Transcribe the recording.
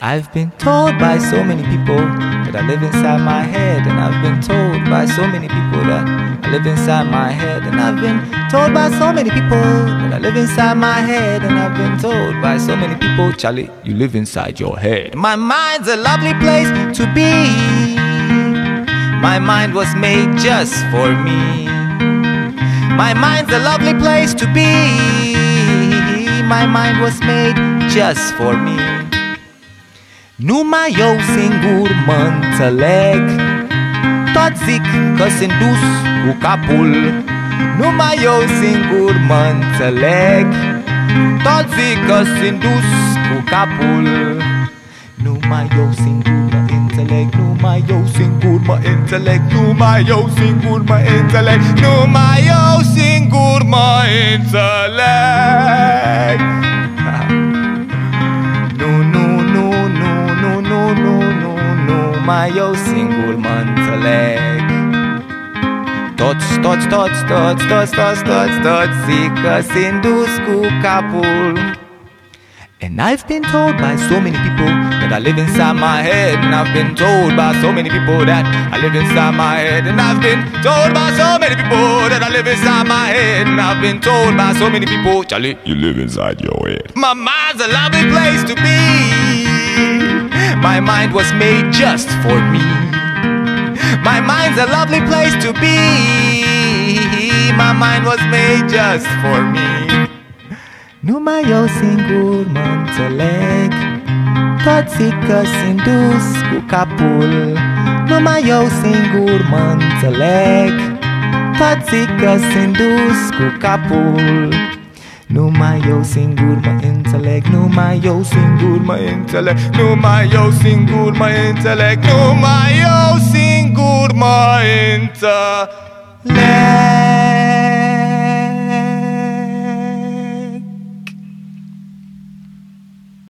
I've been told by so many people that I live inside my head, and I've been told by so many people that I live inside my head, and I've been told by so many people that I live inside my head, and I've been told by so many people, Charlie, you live inside your head. My mind's a lovely place to be. My mind was made just for me. My mind's a lovely place to be. My mind was made just for me. Numai eu singur mă înțeleg, toți zic că sunt dus cu capul. Numai eu singur mă înțeleg, toți zic că sunt dus cu capul. Numai eu singur mă înțeleg, numai eu singur mă înțeleg, numai eu singur mă înțeleg, numai eu singur mă înțeleg. Numai eu singur mă înțeleg. Toți zic că sunt dus cu capul. And I've been told by so many people that I live inside my head, and I've been told by so many people that I live inside my head, and I've been told by so many people that I live inside my head, and I've been told by so many people, Charlie, you live inside your head. My mind's a lovely place to be. My mind was made just for me. My mind's a lovely place to be. My mind was made just for me. Numai eu singur mă înțeleg, toți zic că sunt dus cu capul. Numai eu singur mă înțeleg, toți zic că sunt dus cu capul. Numai eu singur mă înțeleg, numai eu singur mă înțeleg, numai eu singur mă înțeleg, numai eu singur mă înțeleg.